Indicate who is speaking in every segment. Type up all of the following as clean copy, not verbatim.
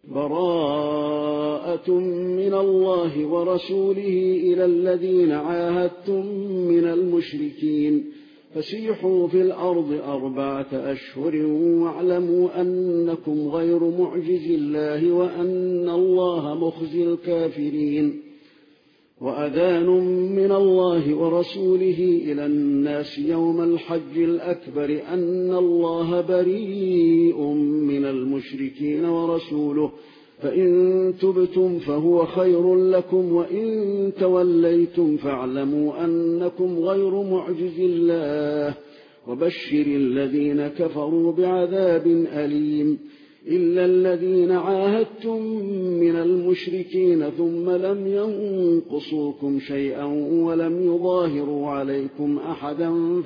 Speaker 1: براءة من الله ورسوله إلى الذين عاهدتم من المشركين فسيحوا في الأرض 4 أشهر واعلموا أنكم غير معجز الله وأن الله مخزي الكافرين. وأذان من الله ورسوله إلى الناس يوم الحج الأكبر أن الله بريء من المشركين ورسوله فإن تبتم فهو خير لكم وإن توليتم فاعلموا أنكم غير معجز الله وبشر الذين كفروا بعذاب أليم. إلا الذين عاهدتم من المشركين ثم لم ينقصوكم شيئا ولم يظاهروا عليكم أحدا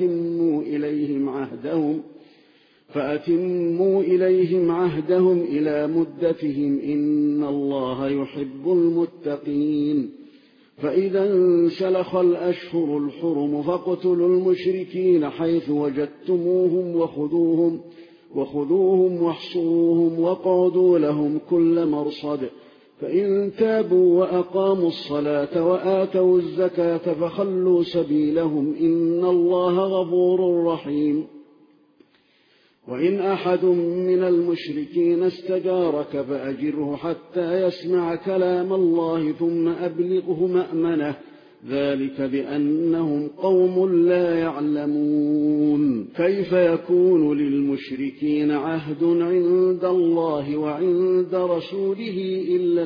Speaker 1: فأتموا إليهم عهدهم إلى مدتهم إن الله يحب المتقين. فإذا انسلخ الأشهر الحرم فاقتلوا المشركين حيث وجدتموهم وخذوهم واحصروهم واقعدوا لهم كل مرصد. فإن تابوا وأقاموا الصلاة وآتوا الزكاة فخلوا سبيلهم إن الله غفور رحيم. وإن أحد من المشركين استجارك فأجره حتى يسمع كلام الله ثم أبلغه مأمنه ذلك بأنهم قوم لا يعلمون. كيف يكون للمشركين عهد عند الله وعند رسوله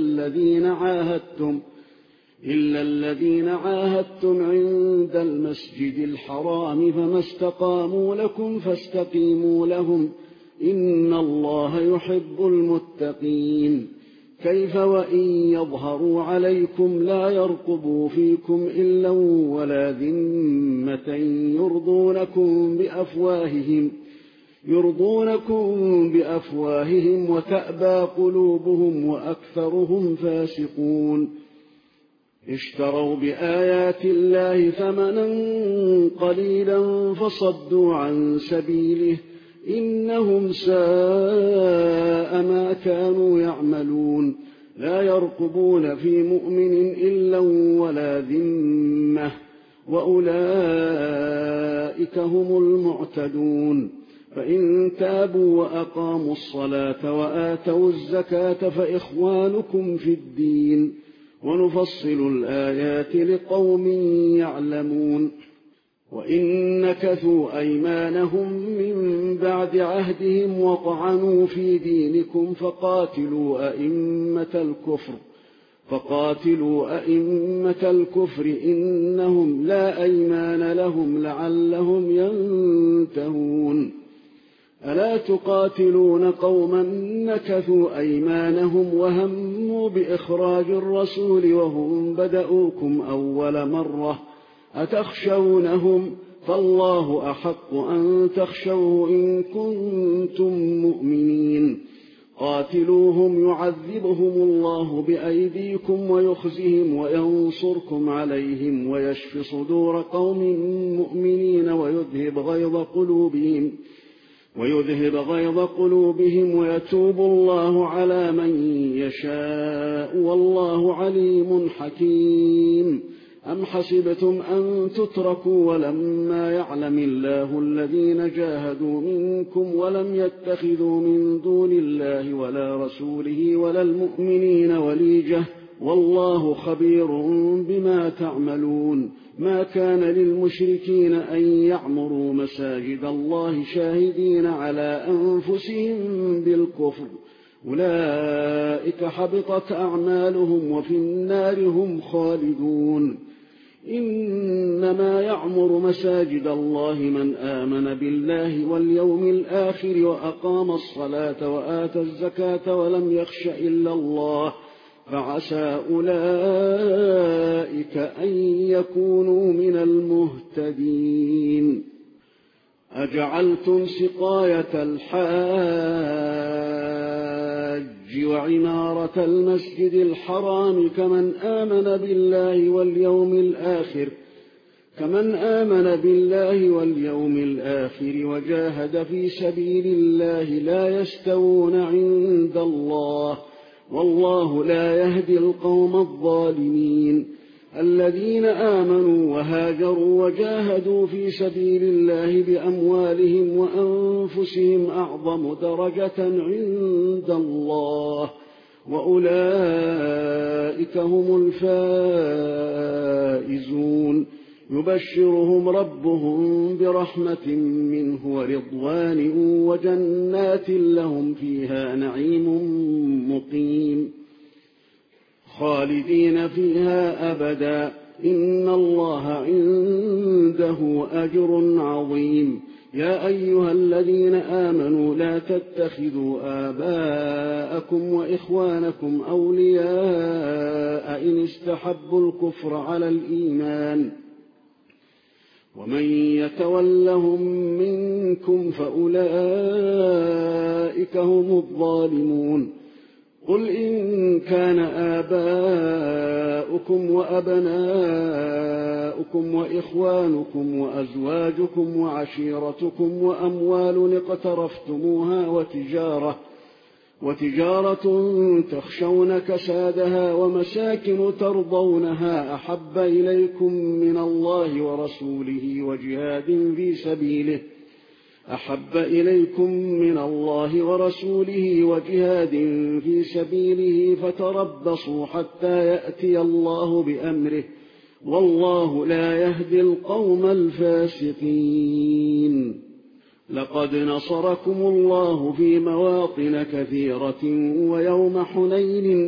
Speaker 1: إلا الذين عاهدتم عند المسجد الحرام فما استقاموا لكم فاستقيموا لهم إن الله يحب المتقين. كيف وإن يظهروا عليكم لا يرقبوا فيكم إلا ولا ذمة يرضونكم بأفواههم وتأبى قلوبهم وأكثرهم فاسقون. اشتروا بآيات الله ثمنا قليلا فصدوا عن سبيله إنهم ساء ما كانوا يعملون. لا يرقبون في مؤمن إلا ولا ذمة وأولئك هم المعتدون. فإن تابوا وأقاموا الصلاة وآتوا الزكاة فإخوانكم في الدين ونفصل الآيات لقوم يعلمون. وإن نكثوا أيمانهم من بعد عهدهم وطعنوا في دينكم فقاتلوا أئمة الكفر إنهم لا أيمان لهم لعلهم ينتهون. ألا تقاتلون قوما نكثوا أيمانهم وهموا بإخراج الرسول وهم بدؤوكم أول مرة أتخشونهم فالله أحق أن تخشوه إن كنتم مؤمنين. قاتلوهم يعذبهم الله بأيديكم ويخزهم وينصركم عليهم ويشف صدور قوم مؤمنين ويذهب غيظ قلوبهم ويتوب الله على من يشاء والله عليم حكيم. أم حسبتم أن تتركوا ولما يعلم الله الذين جاهدوا منكم ولم يتخذوا من دون الله ولا رسوله ولا المؤمنين وليجة والله خبير بما تعملون. ما كان للمشركين أن يعمروا مساجد الله شاهدين على أنفسهم بالكفر أولئك حبطت أعمالهم وفي النار هم خالدون. إنما يعمر مساجد الله من آمن بالله واليوم الآخر وأقام الصلاة وآتى الزكاة ولم يخش إلا الله فعسى أولئك أن يكونوا من المهتدين. أجعلتم سقاية الحاج وعمارة المسجد الحرام كمن آمن بالله واليوم الآخر وجاهد في سبيل الله لا يستوون عند الله والله لا يهدي القوم الظالمين. الذين آمنوا وهاجروا وجاهدوا في سبيل الله بأموالهم وأنفسهم أعظم درجة عند الله، وأولئك هم الفائزون. يبشرهم ربهم برحمة منه ورضوان وجنات لهم فيها نعيم مقيم خالدين فيها أبدا، إن الله عنده أجر عظيم. يا أيها الذين آمنوا لا تتخذوا آباءكم وإخوانكم أولياء إن استحبوا الكفر على الإيمان، ومن يتولهم منكم فأولئك هم الظالمون. قل إن كان آباؤكم وأبناؤكم وإخوانكم وأزواجكم وعشيرتكم وأموال اقترفتموها وتجارة تخشون كسادها ومساكن ترضونها أحب إليكم من الله ورسوله وجهاد في سبيله فتربصوا حتى يأتي الله بأمره، والله لا يهدي القوم الفاسقين. لقد نصركم الله في مواطن كثيرة ويوم حنين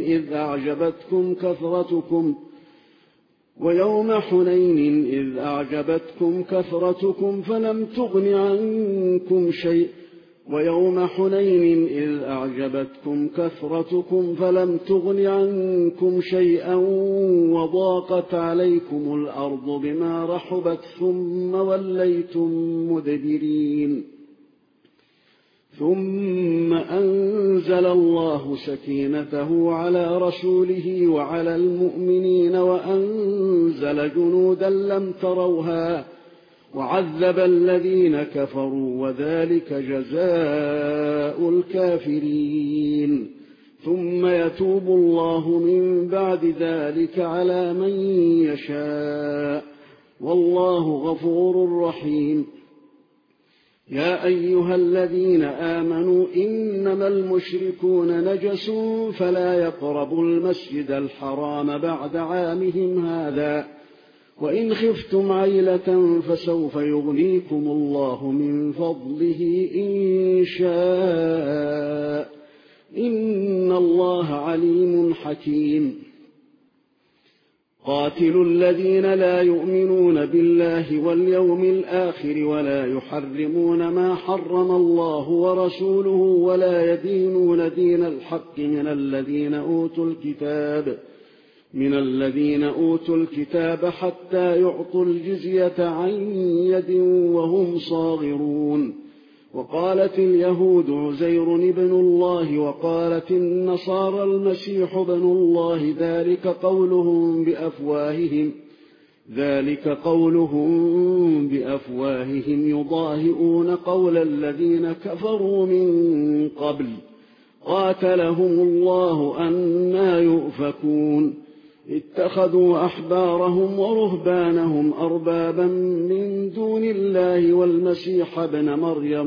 Speaker 1: إذ أعجبتكم كثرتكم فلم تغن عنكم شيئا وضاقت عليكم الأرض بما رحبت ثم وليتم مدبرين. ثم أنزل الله سكينته على رسوله وعلى المؤمنين وأنزل جنودا لم تروها وعذب الذين كفروا، وذلك جزاء الكافرين. ثم يتوب الله من بعد ذلك على من يشاء، والله غفور رحيم. يا أيها الذين آمنوا إنما المشركون نجس فلا يقربوا المسجد الحرام بعد عامهم هذا، وإن خفتم عيلة فسوف يغنيكم الله من فضله إن شاء، إن الله عليم حكيم. قاتلوا الذين لا يؤمنون بالله واليوم الآخر ولا يحرمون ما حرم الله ورسوله ولا يدينون دين الحق من الذين أوتوا الكتاب حتى يعطوا الجزية عن يد وهم صاغرون. وقالت اليهود عزير ابن الله وقالت النصارى المسيح ابن الله، ذلك قولهم بأفواههم يضاهئون قول الذين كفروا من قبل، قاتلهم الله أنى يؤفكون. اتخذوا أحبارهم ورهبانهم أربابا من دون الله والمسيح ابن مريم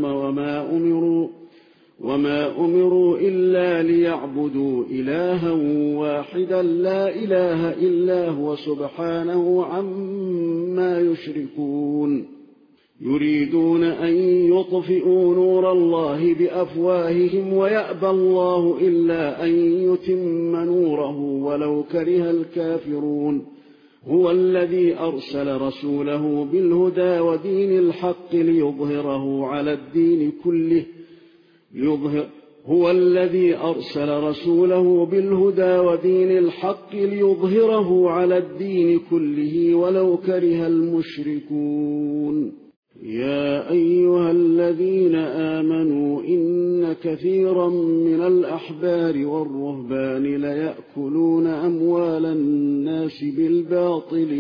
Speaker 1: وما أمروا إلا ليعبدوا إلها واحدا لا إله إلا هو سبحانه عما يشركون. يريدون أن يطفئوا نور الله بأفواههم ويأبى الله إلا أن يتم نوره ولو كره الكافرون. هو الذي أرسل رسوله بالهدى ودين الحق ليظهره على الدين كله ولو كره المشركون. يا أيها الذين آمنوا إن كثيرا من الأحبار والرهبان ليأكلون أموال الناس بالباطل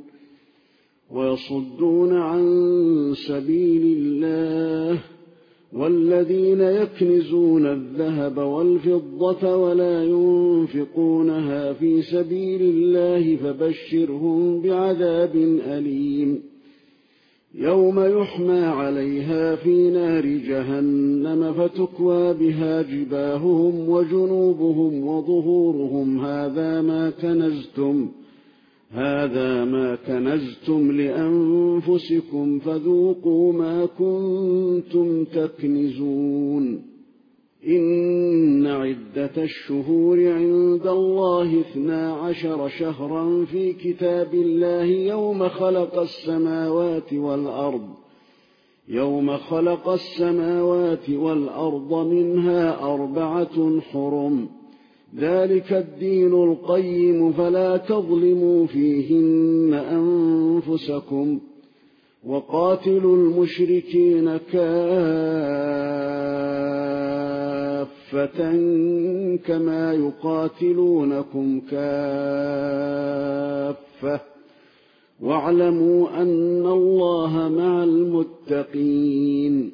Speaker 1: ويصدون عن سبيل الله، والذين يكنزون الذهب والفضة ولا ينفقونها في سبيل الله فبشرهم بعذاب أليم يوم يحمى عليها في نار جهنم فتكوى بها جباههم وجنوبهم وظهورهم هذا ما كنزتم لأنفسكم فذوقوا ما كنتم تكنزون إن عدة الشهور عند الله 12 شهرا في كتاب الله يوم خلق السماوات والأرض منها 4 حرم ذلك الدين القيم فلا تظلموا فيهن أنفسكم وقاتلوا المشركين كافة كما يقاتلونكم كافة واعلموا أن الله مع المتقين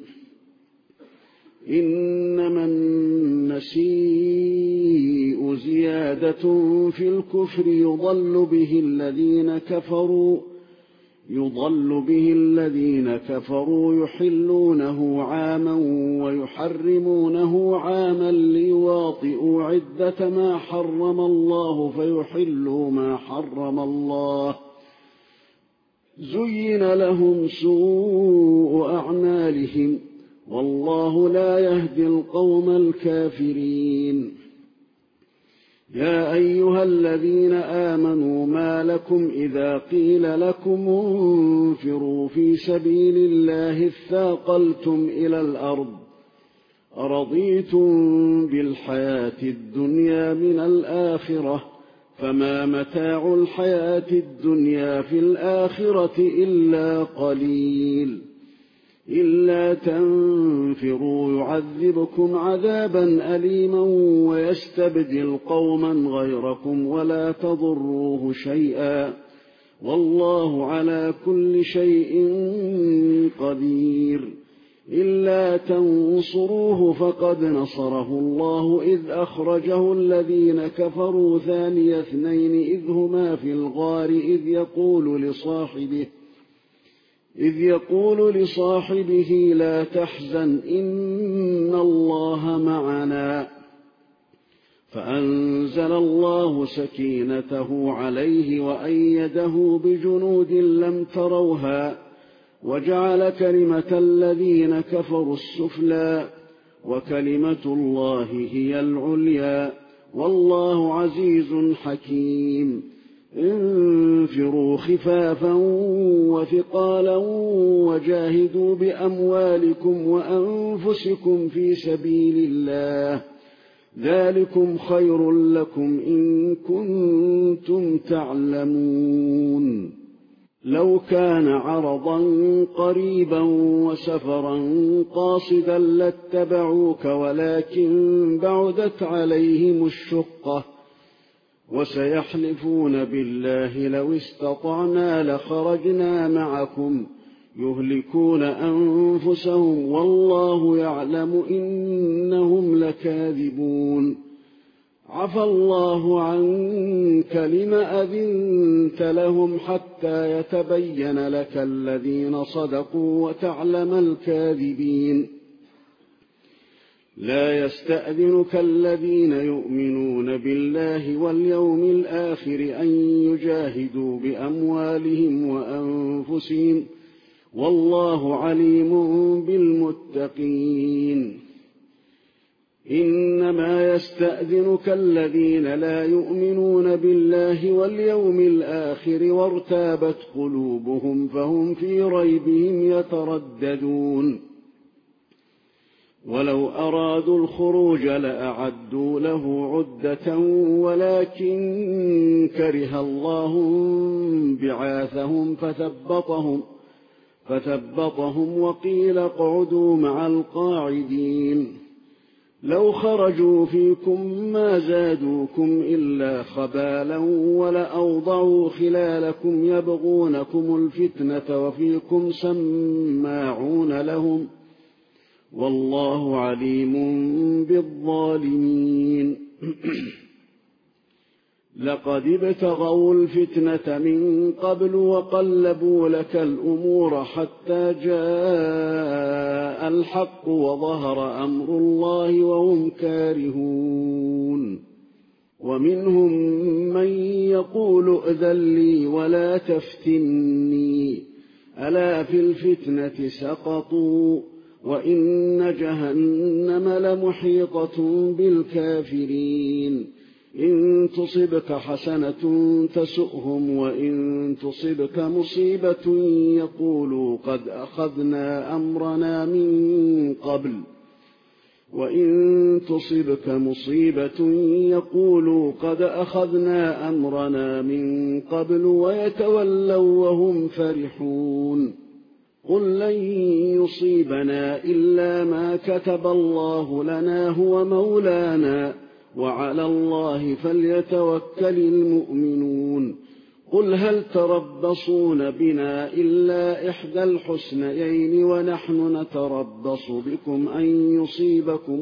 Speaker 1: إنما النسيء زيادة في الكفر يضل به الذين كفروا يحلونه عاما ويحرمونه عاما ليواطئوا عدة ما حرم الله فيحلوا ما حرم الله زين لهم سوء أعمالهم والله لا يهدي القوم الكافرين يا أيها الذين آمنوا ما لكم إذا قيل لكم انفروا في سبيل الله اثاقلتم إلى الأرض أرضيتم بالحياة الدنيا من الآخرة فما متاع الحياة الدنيا في الآخرة إلا قليل إلا تنفروا يعذبكم عذابا أليما ويستبدل قوما غيركم ولا تضروه شيئا والله على كل شيء قدير إلا تنصروه فقد نصره الله إذ أخرجه الذين كفروا ثاني 2 إذ هما في الغار إذ يقول لصاحبه لا تحزن إن الله معنا فأنزل الله سكينته عليه وأيده بجنود لم تروها وجعل كلمة الذين كفروا السفلى وكلمة الله هي العليا والله عزيز حكيم انفروا خفافا وثقالا وجاهدوا بأموالكم وأنفسكم في سبيل الله ذلكم خير لكم إن كنتم تعلمون لو كان عرضا قريبا وسفرا قاصدا لاتبعوك ولكن بعدت عليهم الشقة وسيحلفون بالله لو استطعنا لخرجنا معكم يهلكون أنفسهم والله يعلم إنهم لكاذبون عفى الله عنك لم أذنت لهم حتى يتبين لك الذين صدقوا وتعلم الكاذبين لا يستأذنك الذين يؤمنون بالله واليوم الآخر أن يجاهدوا بأموالهم وأنفسهم والله عليم بالمتقين إنما يستأذنك الذين لا يؤمنون بالله واليوم الآخر وارتابت قلوبهم فهم في ريبهم يترددون ولو أرادوا الخروج لأعدوا له عدة ولكن كره الله بعاثهم فثبطهم وقيل اقعدوا مع القاعدين لو خرجوا فيكم ما زادوكم إلا خبالا ولأوضعوا خلالكم يبغونكم الفتنة وفيكم والله عليم بالظالمين. لقد ابتغوا الفتنة من قبل وقلبوا لك الأمور حتى جاء الحق وظهر أمر الله وهم كارهون. ومنهم من يقول ائذن لي ولا تفتني ألا في الفتنة سقطوا وإن جهنم لمحيطة بالكافرين. إن تصبك حسنة تسؤهم وإن تصبك مصيبة يقولوا قد أخذنا أمرنا من قبل وإن تصبك مصيبة يقولوا قد أخذنا أمرنا من قبل ويتولوا وهم فرحون. قل لن يصيبنا إلا ما كتب الله لنا هو مولانا وعلى الله فليتوكل المؤمنون. قل هل تربصون بنا إلا إحدى الحسنيين ونحن نتربص بكم أن يصيبكم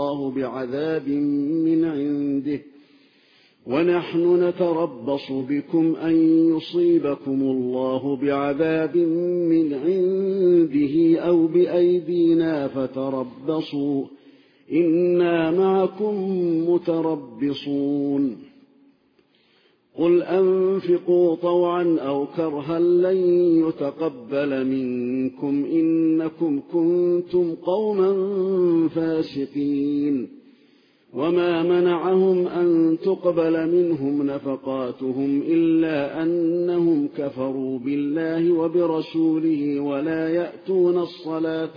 Speaker 1: الله بعذاب من عنده أو بأيدينا فتربصوا إنا معكم متربصون. قل أنفقوا طوعا أو كرها لن يتقبل منكم إنكم كنتم قوما فاسقين. وما منعهم أن تقبل منهم نفقاتهم إلا أنهم كفروا بالله وبرسوله ولا يأتون الصلاة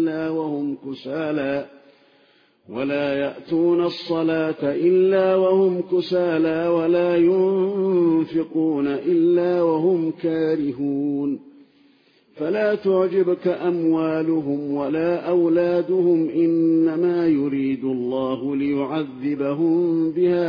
Speaker 1: إلا وهم كسالى ولا ينفقون إلا وهم كارهون. فلا تعجبك أموالهم ولا أولادهم إنما يريد الله ليعذبهم بها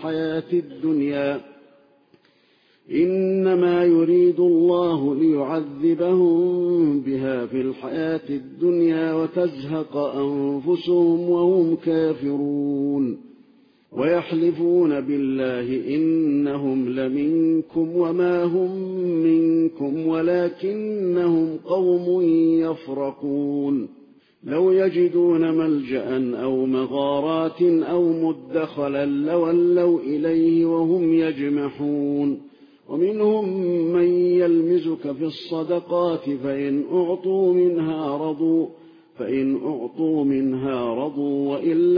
Speaker 1: في الحياة الدنيا وتزهق أنفسهم وهم كافرون. ويحلفون بالله إنهم لمنكم وما هم منكم ولكنهم قوم يفرقون. لو يجدون ملجأ أو مغارات أو مدخلا لولوا إليه وهم يجمحون. ومنهم من يلمزك في الصدقات فإن أعطوا منها رضوا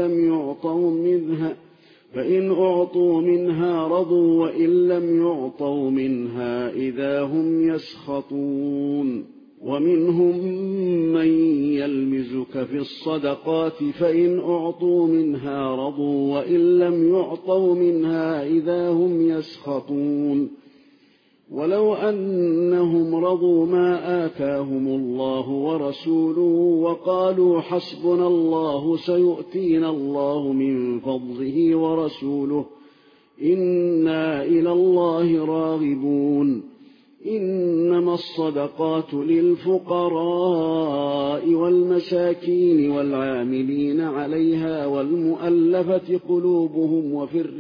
Speaker 1: وإن لم يعطوا منها إذا هم يسخطون. ومنهم من يلمزك في الصدقات فإن أعطوا منها رضوا وإن لم يعطوا منها إذا هم يسخطون. ولو أنهم رضوا ما آتاهم الله ورسوله وقالوا حسبنا الله سيؤتينا الله من فضله ورسوله إنا إلى الله راغبون. إنما الصدقات للفقراء والمساكين والعاملين عليها والمؤلفة قلوبهم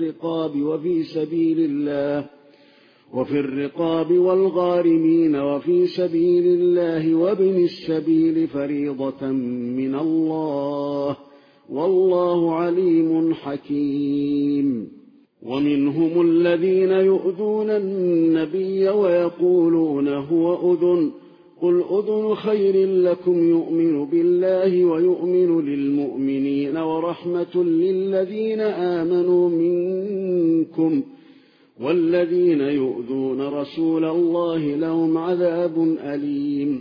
Speaker 1: وفي الرقاب والغارمين وفي سبيل الله وابن السبيل فريضة من الله والله عليم حكيم. ومنهم الذين يؤذون النبي ويقولون هو أذن قل أذن خير لكم يؤمن بالله ويؤمن للمؤمنين ورحمة للذين آمنوا منكم والذين يؤذون رسول الله لهم عذاب أليم.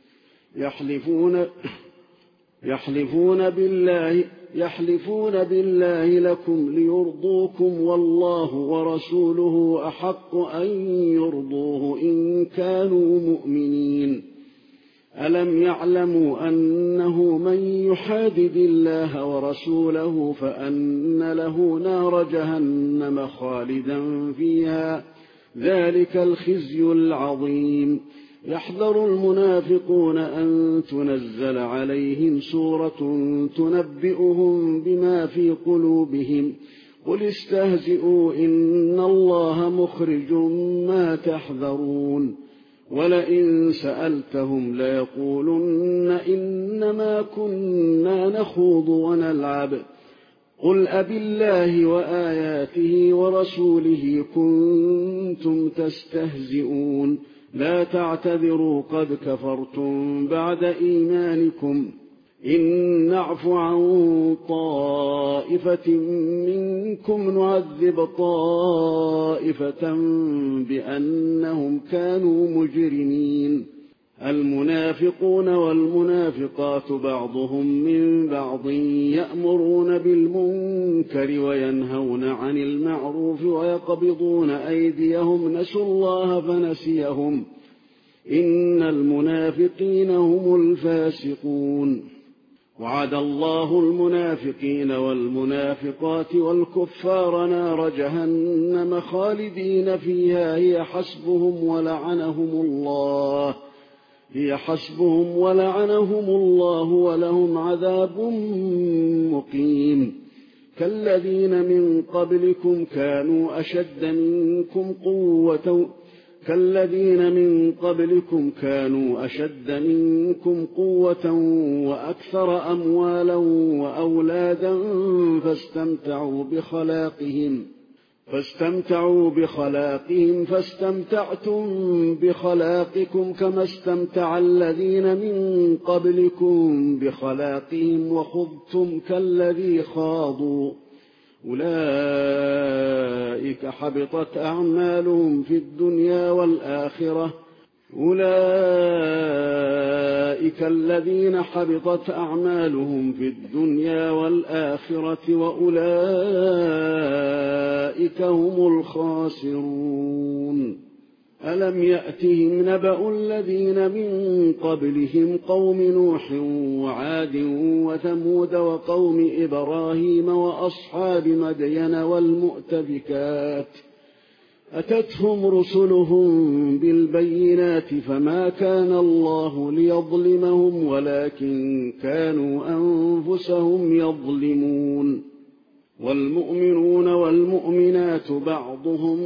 Speaker 1: يحلفون بالله لكم ليرضوكم والله ورسوله أحق أن يرضوه إن كانوا مؤمنين. ألم يعلموا أنه من يحادد الله ورسوله فأن له نار جهنم خالدا فيها ذلك الخزي العظيم. يحذر المنافقون أن تنزل عليهم سورة تنبئهم بما في قلوبهم قل استهزئوا إن الله مخرج ما تحذرون ولئن سألتهم ليقولن إنما كنا نخوض ونلعب قل أبالله وآياته ورسوله كنتم تستهزئون لا تعتذروا قد كفرتم بعد إيمانكم إن نعف عن طائفة منكم نعذب طائفة بأنهم كانوا مجرمين المنافقون والمنافقات بعضهم من بعض يأمرون بالمنكر وينهون عن المعروف ويقبضون أيديهم نسوا الله فنسيهم إن المنافقين هم الفاسقون وعد الله المنافقين والمنافقات والكفار نار جهنم خالدين فيها هي حسبهم ولعنهم الله ولهم عذاب مقيم كالذين من قبلكم كانوا أشد منكم قوة وأكثر أموالا وأولادا فاستمتعوا بخلاقهم فاستمتعتم بخلاقكم كما استمتع الذين من قبلكم بخلاقهم وخضتم كالذي خاضوا أولئك الذين حبطت أعمالهم في الدنيا والآخرة وأولئك هم الخاسرون ألم يأتهم نبأ الذين من قبلهم قوم نوح وعاد وثمود وقوم إبراهيم وأصحاب مدين والمؤتفكات أتتهم رسلهم بالبينات فما كان الله ليظلمهم ولكن كانوا أنفسهم يظلمون والمؤمنون والمؤمنات بعضهم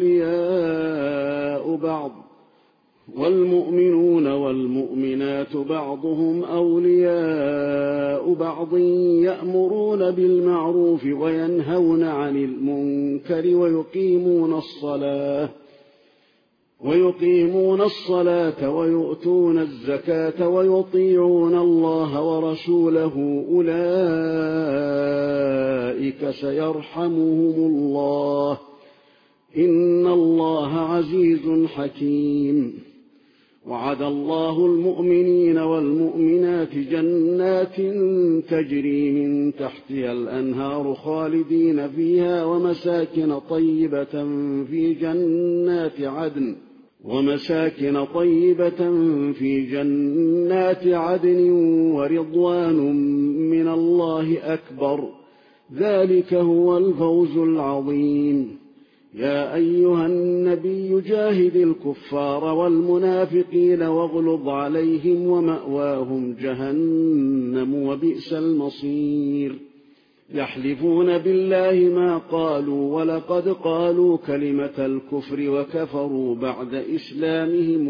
Speaker 1: أولياء بعض يأمرون بالمعروف وينهون عن المنكر ويقيمون الصلاة ويؤتون الزكاة ويطيعون الله ورسوله أولئك سيرحمهم الله إن الله عزيز حكيم وعد الله المؤمنين والمؤمنات جنات تجري من تحتها الأنهار خالدين فيها ومساكن طيبة في جنات عدن ورضوان من الله أكبر ذلك هو الفوز العظيم يا أيها النبي جاهد الكفار والمنافقين واغلظ عليهم ومأواهم جهنم وبئس المصير يحلفون بالله ما قالوا ولقد قالوا كلمة الكفر وكفروا بعد إسلامهم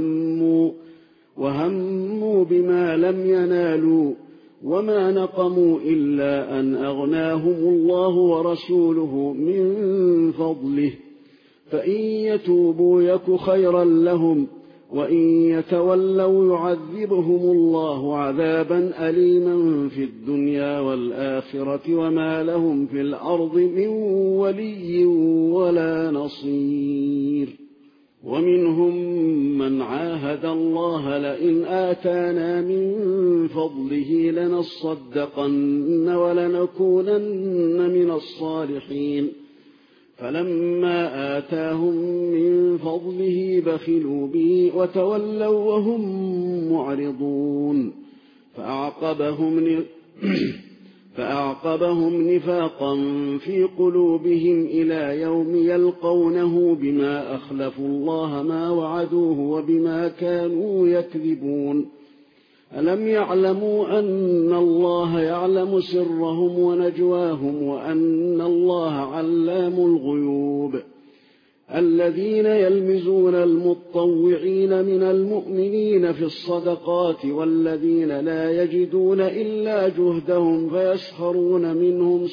Speaker 1: وهموا بما لم ينالوا وما نقموا إلا أن أغناهم الله ورسوله من فضله فإن يتوبوا يك خيرا لهم وإن يتولوا يعذبهم الله عذابا أليما في الدنيا والآخرة وما لهم في الأرض من ولي ولا نصير ومنهم من عاهد الله لئن آتانا من فضله لنصدقن ولنكونن من الصالحين فلما آتاهم من فضله بخلوا به وتولوا وهم معرضون فأعقبهم فأعقبهم نفاقا في قلوبهم إلى يوم يلقونه بما أخلفوا الله ما وعدوه وبما كانوا يكذبون ألم يعلموا أن الله يعلم سرهم ونجواهم وأن الله علام الغيوب الذين يلمزون المطوعين من المؤمنين في الصدقات والذين لا يجدون إلا جهدهم فيسخرون منهم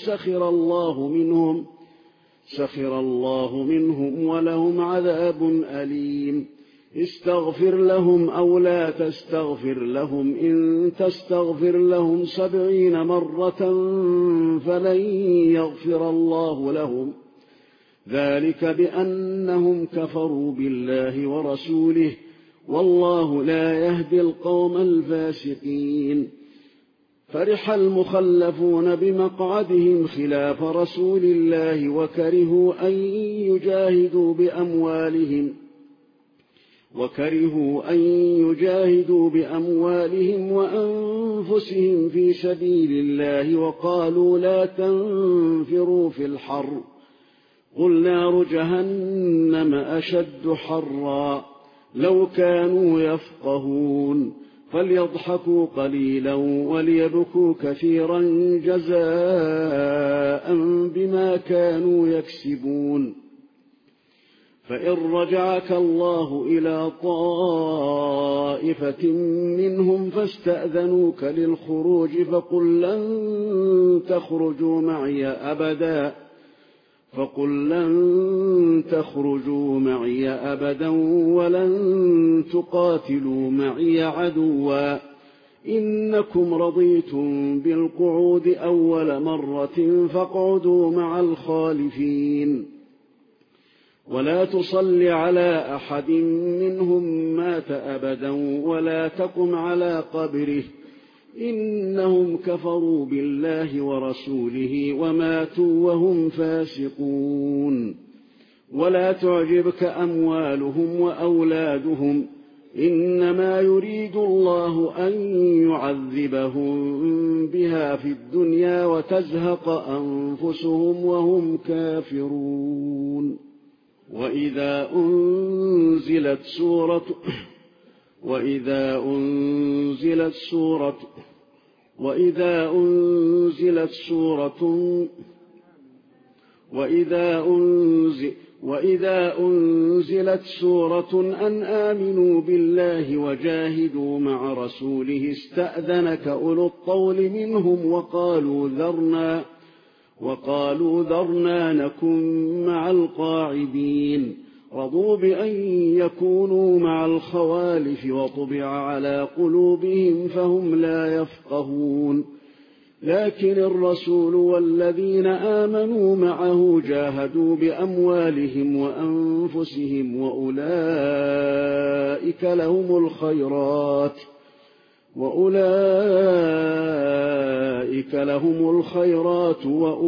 Speaker 1: سخر الله منهم ولهم عذاب أليم استغفر لهم أو لا تستغفر لهم إن تستغفر لهم 70 مرة فلن يغفر الله لهم ذلك بأنهم كفروا بالله ورسوله والله لا يهدي القوم الفاسقين فرح المخلفون بمقعدهم خلاف رسول الله وكرهوا أن يجاهدوا بأموالهم وأنفسهم في سبيل الله وقالوا لا تنفروا في الحر قل نار جهنم أشد حرا لو كانوا يفقهون فليضحكوا قليلا وليبكوا كثيرا جزاء بما كانوا يكسبون فإن رجعك الله إلى طائفة منهم فاستأذنوك للخروج فقل لن تخرجوا معي أبدا ولن تقاتلوا معي عدوا إنكم رضيتم بالقعود أول مرة فاقعدوا مع الخالفين ولا تصل على أحد منهم مات أبدا ولا تقم على قبره إنهم كفروا بالله ورسوله وماتوا وهم فاسقون ولا تعجبك أموالهم وأولادهم إنما يريد الله أن يعذبهم بها في الدنيا وتزهق أنفسهم وهم كافرون وإذا أنزلت سورة أن آمنوا بالله وجاهدوا مع رسوله استأذنك أولو الطول منهم وقالوا ذرنا نكن مع القاعدين رضوا بأن يكونوا مع الخوالف وطبع على قلوبهم فهم لا يفقهون لكن الرسول والذين آمنوا معه جاهدوا بأموالهم وأنفسهم وأولئك لهم الخيرات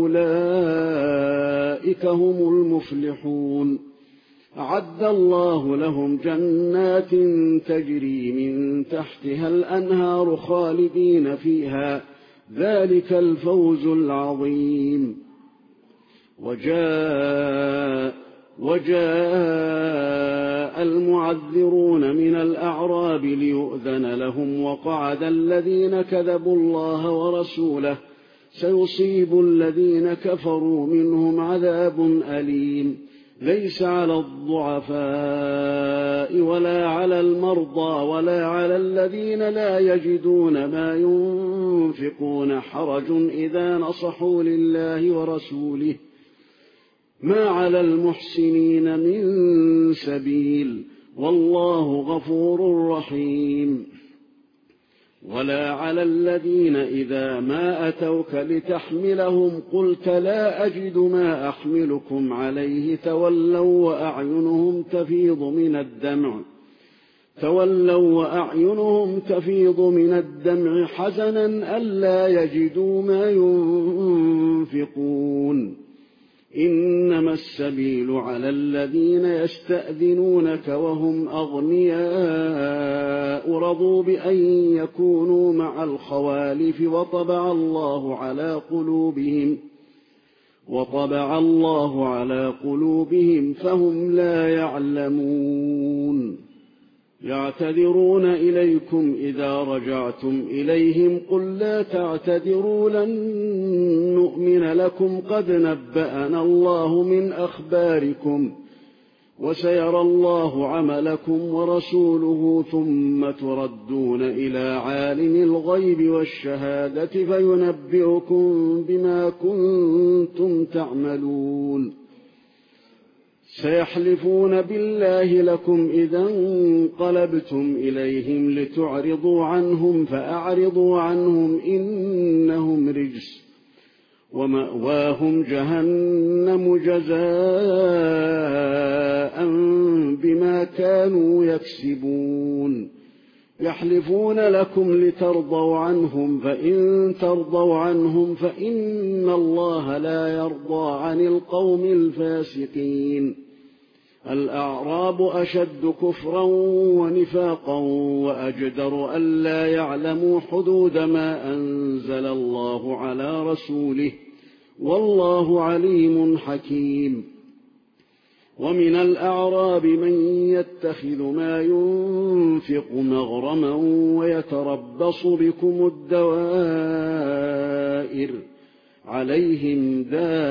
Speaker 1: وأولئك هم المفلحون أعد الله لهم جنات تجري من تحتها الأنهار خالدين فيها ذلك الفوز العظيم وجاء المعذرون من الأعراب ليؤذن لهم وقعد الذين كذبوا الله ورسوله سيصيب الذين كفروا منهم عذاب أليم ليس على الضعفاء ولا على المرضى ولا على الذين لا يجدون ما ينفقون حرج إذا نصحوا لله ورسوله ما على المحسنين من سبيل والله غفور رحيم ولا على الذين إذا ما أتوك لتحملهم قلت لا أجد ما أحملكم عليه تولوا وأعينهم تفيض من الدمع حزنا ألا يجدوا ما ينفقون إنما السبيل على الذين يستأذنونك وهم أغنياء رضوا بأن يكونوا مع الخوالف وطبع الله على قلوبهم فهم لا يعلمون. يعتذرون إليكم إذا رجعتم إليهم قل لا تعتذروا لن نؤمن لكم قد نبأنا الله من أخباركم وسيرى الله عملكم ورسوله ثم تردون إلى عالم الغيب والشهادة فينبئكم بما كنتم تعملون. سيحلفون بالله لكم إذا انقلبتم إليهم لتعرضوا عنهم فأعرضوا عنهم إنهم رجس ومأواهم جهنم جزاء بما كانوا يكسبون. يحلفون لكم لترضوا عنهم فإن ترضوا عنهم فإن الله لا يرضى عن القوم الفاسقين. الأعراب أشد كفرا ونفاقا وأجدر ألا يعلموا حدود ما أنزل الله على رسوله والله عليم حكيم. ومن الأعراب من يتخذ ما ينفق مغرما ويتربص بكم الدوائر عليهم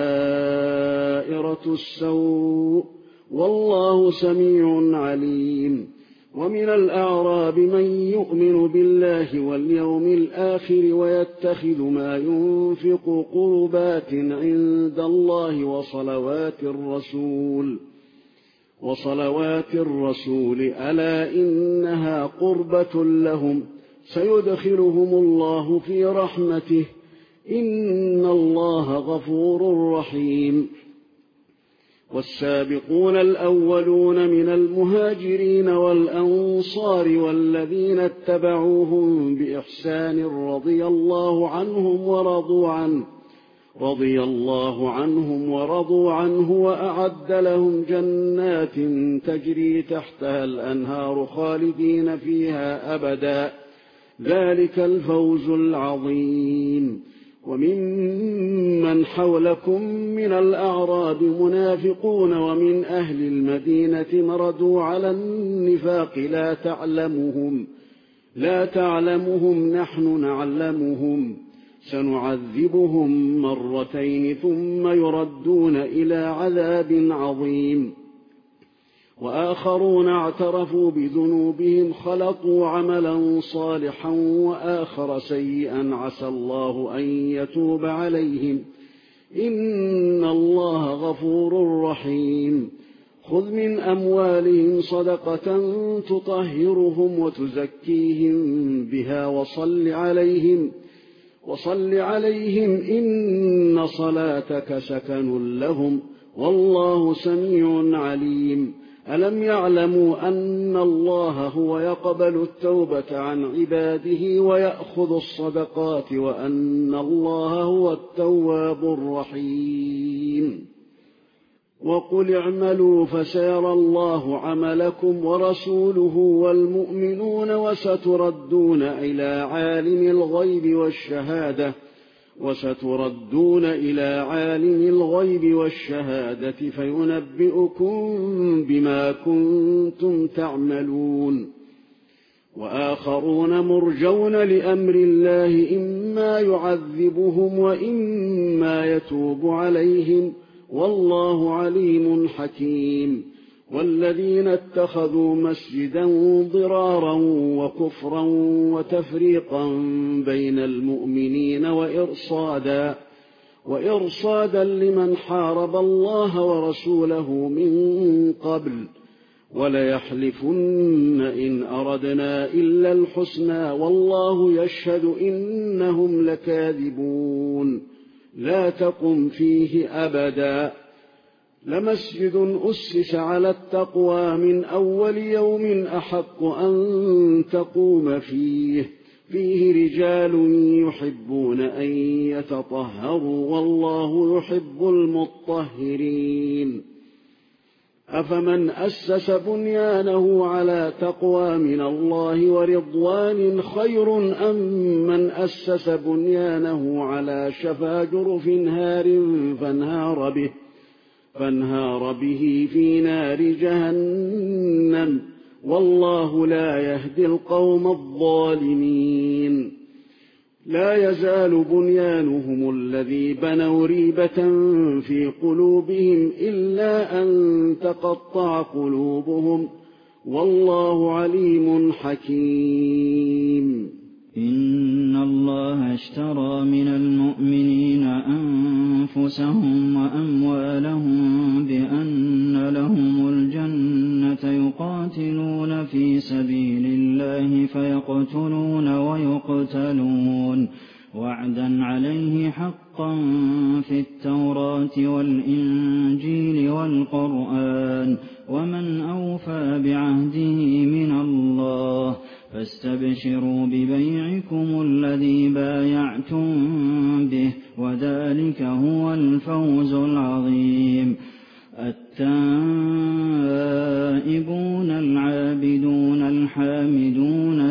Speaker 1: دائرة السوء والله سميع عليم. ومن الأعراب من يؤمن بالله واليوم الآخر ويتخذ ما ينفق قربات عند الله وصلوات الرسول ألا إنها قربة لهم سيدخلهم الله في رحمته إن الله غفور رحيم. والسابقون الأولون من المهاجرين والأنصار والذين اتبعوهم بإحسان رضي الله عنهم ورضوا عنه وأعد لهم جنات تجري تحتها الأنهار خالدين فيها أبدا ذلك الفوز العظيم. وممن حولكم من الأعراب منافقون ومن أهل المدينة مردوا على النفاق لا تعلمهم نحن نعلمهم سنعذبهم مرتين ثم يردون إلى عذاب عظيم. وآخرون اعترفوا بذنوبهم خلطوا عملا صالحا وآخر سيئا عسى الله أن يتوب عليهم إن الله غفور رحيم. خذ من أموالهم صدقة تطهرهم وتزكيهم بها وصل عليهم إن صلاتك سكن لهم والله سميع عليم. ألم يعلموا أن الله هو يقبل التوبة عن عباده ويأخذ الصدقات وأن الله هو التواب الرحيم. وقل اعملوا فسيرى الله عملكم ورسوله والمؤمنون وستردون إلى عالم الغيب والشهادة فينبئكم بما كنتم تعملون. وآخرون مرجون لأمر الله إما يعذبهم وإما يتوب عليهم والله عليم حكيم. والذين اتخذوا مسجدا ضرارا وكفرا وتفريقا بين المؤمنين وإرصادا لمن حارب الله ورسوله من قبل وليحلفن إن أردنا إلا الحسنى والله يشهد إنهم لكاذبون. لا تقم فيه أبدا لمسجد أسس على التقوى من أول يوم أحق أن تقوم فيه فيه رجال يحبون أن يتطهروا والله يحب المطهرين. أفمن أسس بنيانه على تقوى من الله ورضوان خير أم من أسس بنيانه على شفا جرف هار فانهار به في نار جهنم والله لا يهدي القوم الظالمين. لا يزال بنيانهم الذي بنوا ريبة في قلوبهم إلا أن تقطع قلوبهم والله عليم حكيم.
Speaker 2: إن الله اشترى من المؤمنين أنفسهم وأموالهم بأن لهم الجنة يقاتلون في سبيل الله فيقتلون ويقتلون وعدا عليه حقا في التوراة والإنجيل والقرآن ومن أوفى بعهده من الله فاستبشروا ببيعكم الذي بايعتم به وذلك هو الفوز العظيم. التائبون العابدون الحامدون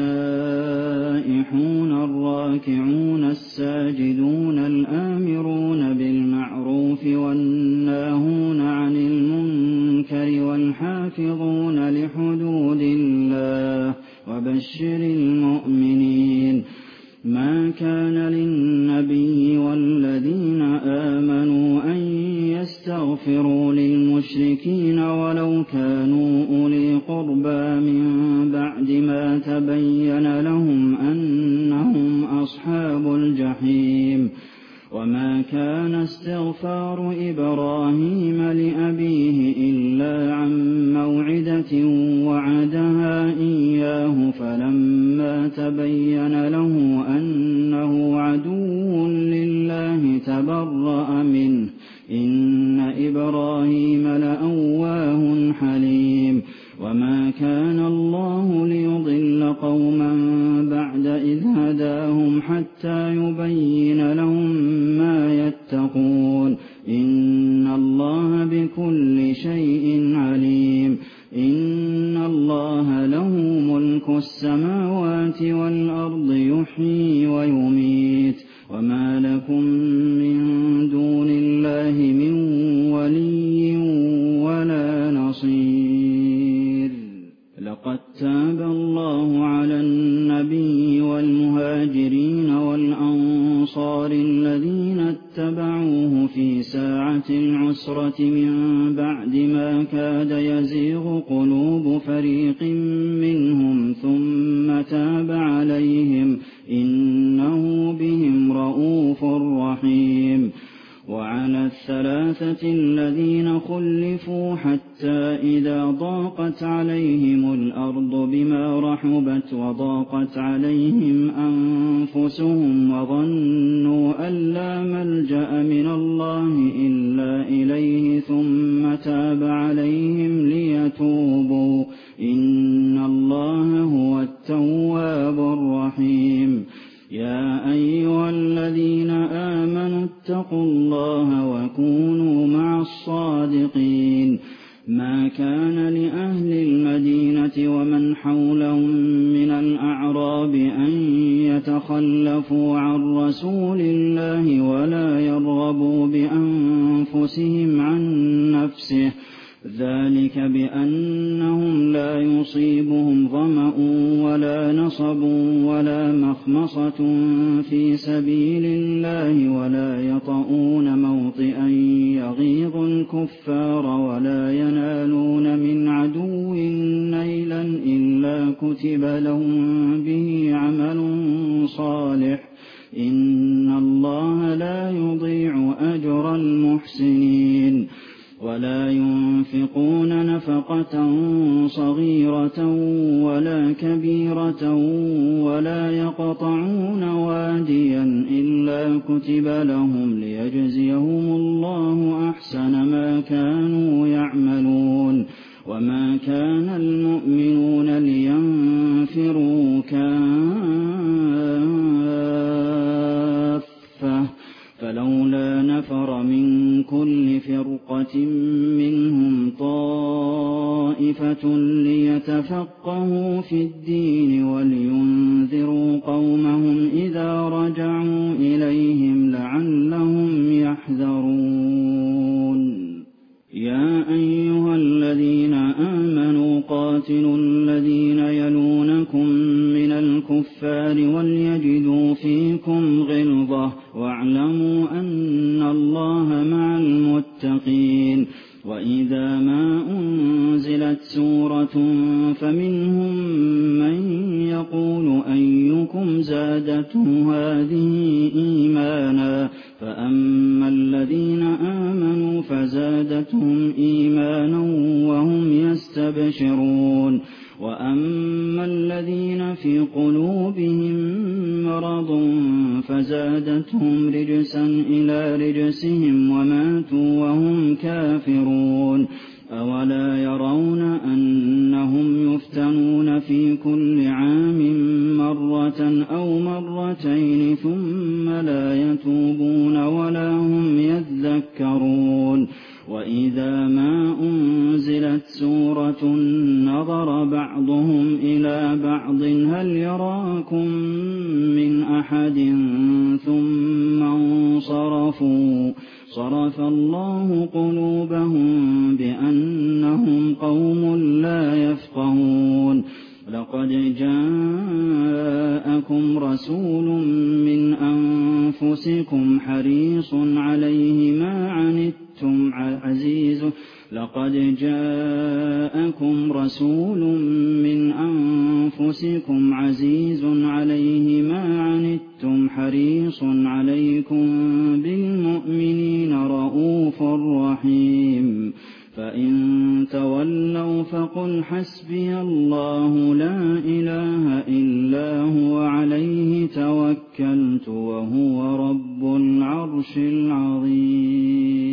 Speaker 2: السائحون الراكعون الساجدون الآمرون بالمعروف والناهون عن المنكر والحافظون لحدود الله وبشر المؤمنين. ما كان للنبي والذين آمنوا أن يستغفروا للمشركين ولو كانوا أولي قربى من بعد ما تبين لهم أنهم أصحاب الجحيم. وما كان استغفار إبراهيم لأبيه إلا عن موعدة وعدها إياه فلما تبين له أنه عدو لله تبرأ منه إن إبراهيم لأواه حليم. وما كان الله ليضل قوما بعد إذ هداهم حتى يبين لهم ما يتقون إن الله بكل شيء عليم. إن الله له ملك السماوات والأرض يحيي ويميت وما لكم من دون الله من ولي ولا نصير. لقد تاب الله على النبي والمهاجرين والأنصار الذين اتبعوه في ساعة العسرة من بعد ما كاد يزيغ قلوب فريق منهم ثم تاب عليهم إنه بهم رءوف رحيم. وعلى الثلاثة الذين خلفوا حتى إذا ضاقت عليهم الأرض بما رحبت وضاقت عليهم أنفسهم وظنوا أن لا ملجأ من الله إلا إليه ثم تاب عليهم ليتوبوا إن الله هو التواب الرحيم. يا أيها الذين آمنوا اتقوا الله وكونوا مع الصادقين. ما كان لأهل المدينة ومن حولهم من الأعراب أن يتخلفوا عن رسول الله ولا يرغبوا بأنفسهم عن نفسه ذلك بأنهم لا يصيبهم ظمأ ولا نصب ولا مخمصة في سبيل الله ولا يطؤون موطئا يغيظ الكفار ولا ينالون من عدو نيلا إلا كتب لهم به عمل صالح إن الله لا يضيع أجر المحسنين. ولا ينفقون نفقة صغيرة ولا كبيرة ولا يقطعون واديا إلا كتب لهم ليجزيهم الله أحسن ما كانوا يعملون. وما كان المؤمنون لينفروا كافة فلولا نفر من كل فرقة منهم طائفة ليتفقهوا في الدين ولينذروا قومهم إذا رجعوا إليهم لعلهم يحذرون يا أيها الذين آمنوا قاتلوا الذين يلونكم من الكفار وليجدوا فيكم غلظة واعلموا أن الله مع المتقين وإذا ما أنزلت سورة فمنهم من يقول أيكم زادته هذه إيمانا فأما الذين آمنوا فزادتهم إيمانا وهم يستبشرون وأما الذين في قلوبهم مرض فزادتهم رجسا إلى رجسهم وماتوا وهم كافرون أولا يرون أنهم يفتنون في كل عام مرة أو مرتين ثم لا يتوبون ولا هم يذكرون وإذا ما أنزلت سورة نظر بعضهم إلى بعض هل يراكم من أحد ثم انصرفوا صرف الله قلوبهم بأنهم قوم لا يفقهون لقد جاءكم رسول من أنفسكم حريص عليه ما عنتم عزيز لقد جاءكم رسول من أنفسكم عزيز عليه ما عنتم حريص عليكم بالمؤمنين رؤوف رحيم فإن تولوا فقل حسبي الله لا إله إلا هو عليه توكلت وهو رب العرش العظيم